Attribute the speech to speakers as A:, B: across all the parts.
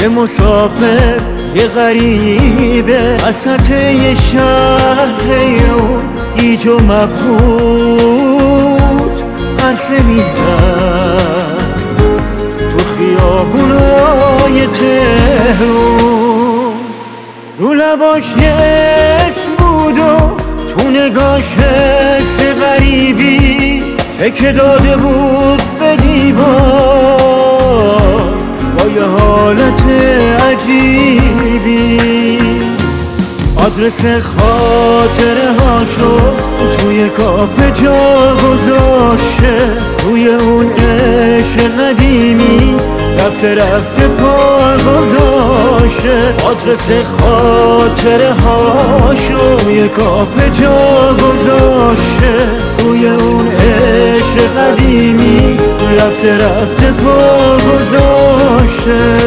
A: یه مسافر یه غریبه وسط یه شهر اون گیج و مبهوت عرصه میزد تو خیابونای تهرون. رو لباش یه اسم بود و تو نگاش حس غریبی تکه داده بود به دیوار با یه حالت عجیبی. آدرس خاطره هاشو توی کافه جا گذاشته، توی اون عشق قدیمی رفته رفته پا گذاشته. آدرس خاطره هاشو توی کافه جا گذاشته، توی اون عشق قدیمی رفته رفته پا گذاشته.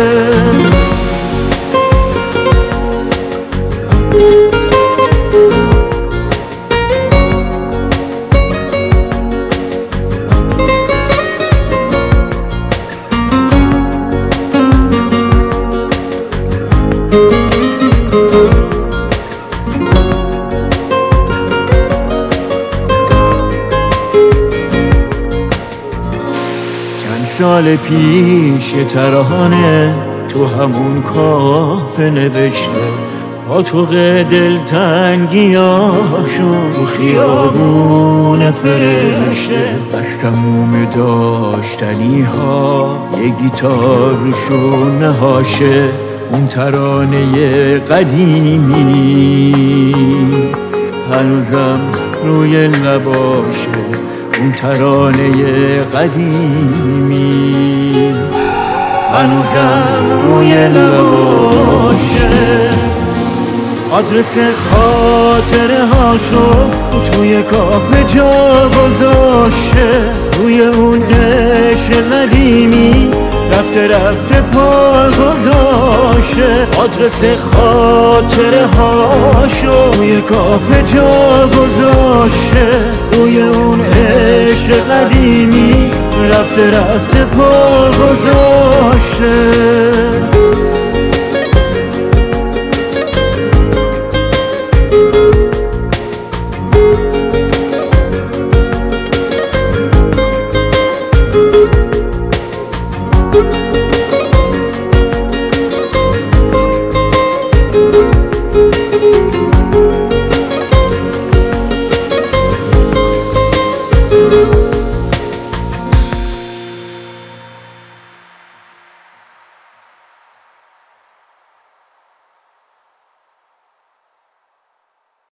A: سال پیش ترانه تو همون کافه نوشته، پاتوق دلتنگیاشو تو خیابون فرشته. از تموم داشتنی ها یه گیتار روشون نهاشه، اون ترانه قدیمی هنوزم روی لباشه، اون ترانه قدیمی هنوزم روی لباشه. آدرس خاطره هاشو توی کافه جا گذاشته، توی اون عشق قدیمی رفته رفته پا گذاشته. آدرس خاطره هاشو توی کافه جا گذاشته، توی اون عشق قدیمی رفته رفته پا گذاشته.